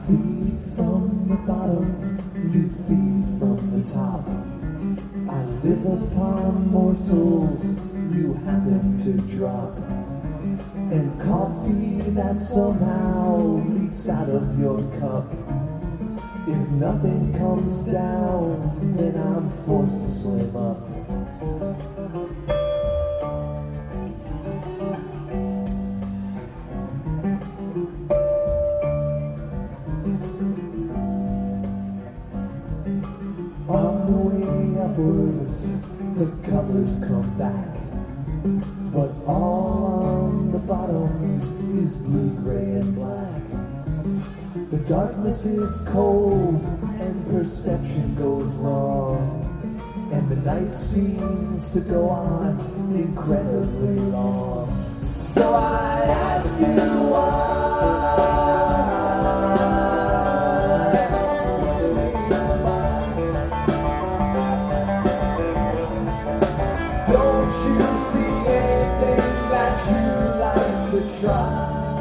feed from the bottom, you feed from the top. I live upon morsels you happen to drop, and coffee that somehow leaks out of your cup. If nothing comes down, then I'm forced to swim up. On the way upwards, the colors come back, but all on the bottom is blue, gray, and black. The darkness is cold and perception goes wrong, and the night seems to go on incredibly long. So I ask you why. Don't you see anything that you like to try?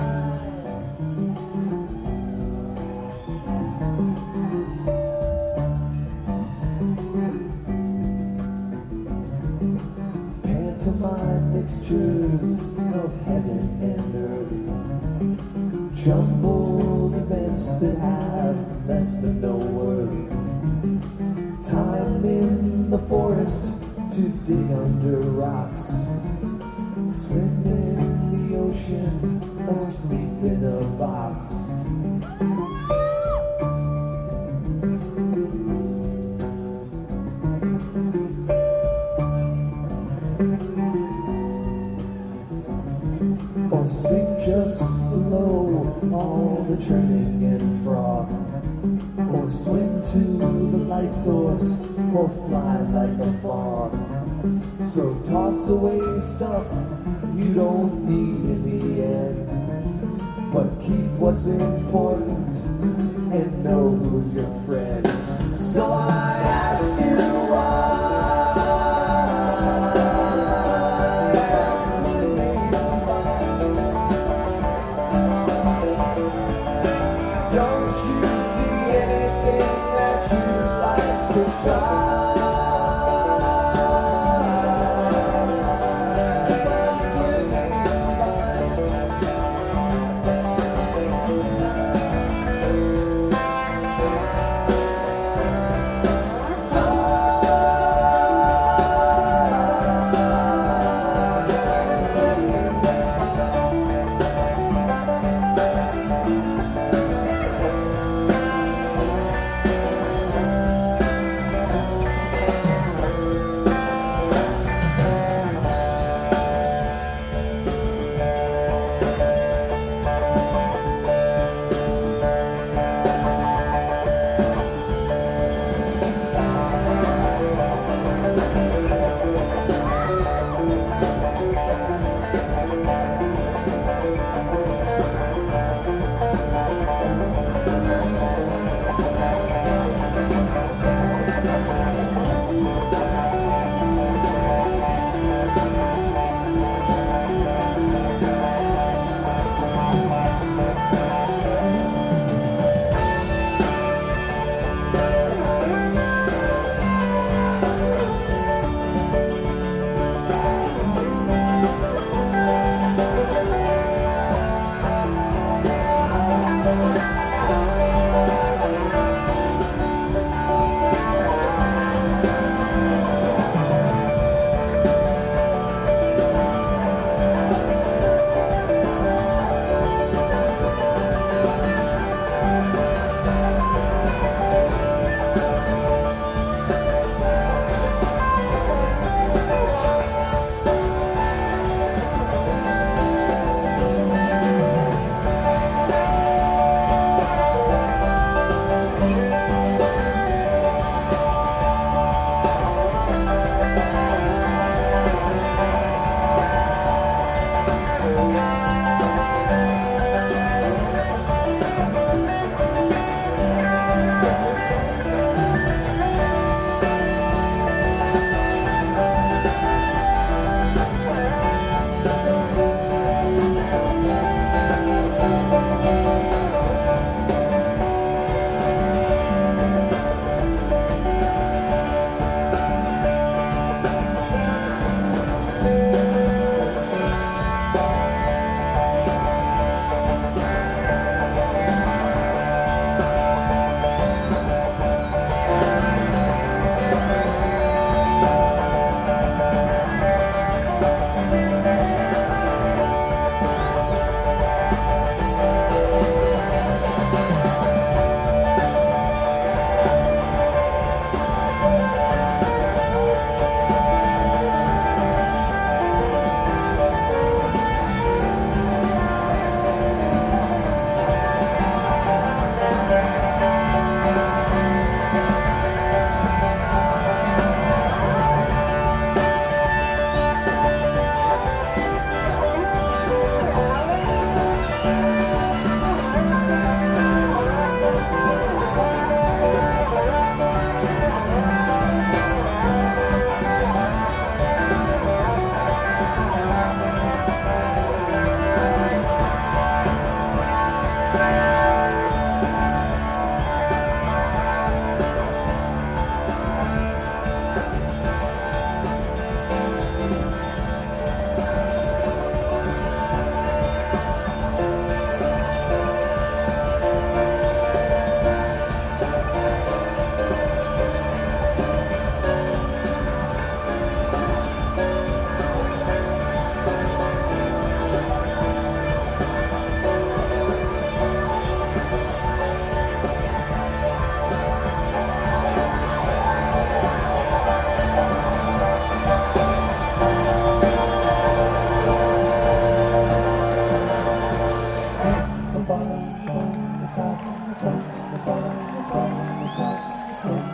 Pantomime mixtures of heaven and earth, jumbled events that have less than no worth. Time in the forest to dig under rocks, swim in the ocean, asleep in a box. Or sink just below all the churning and froth, or swim to the light source, or fly like a moth. So toss away stuff you don't need in the end, but keep what's important and know who's your friend. So I ask you why. Don't you see anything that you like to try? from the top, from the top, from the top, from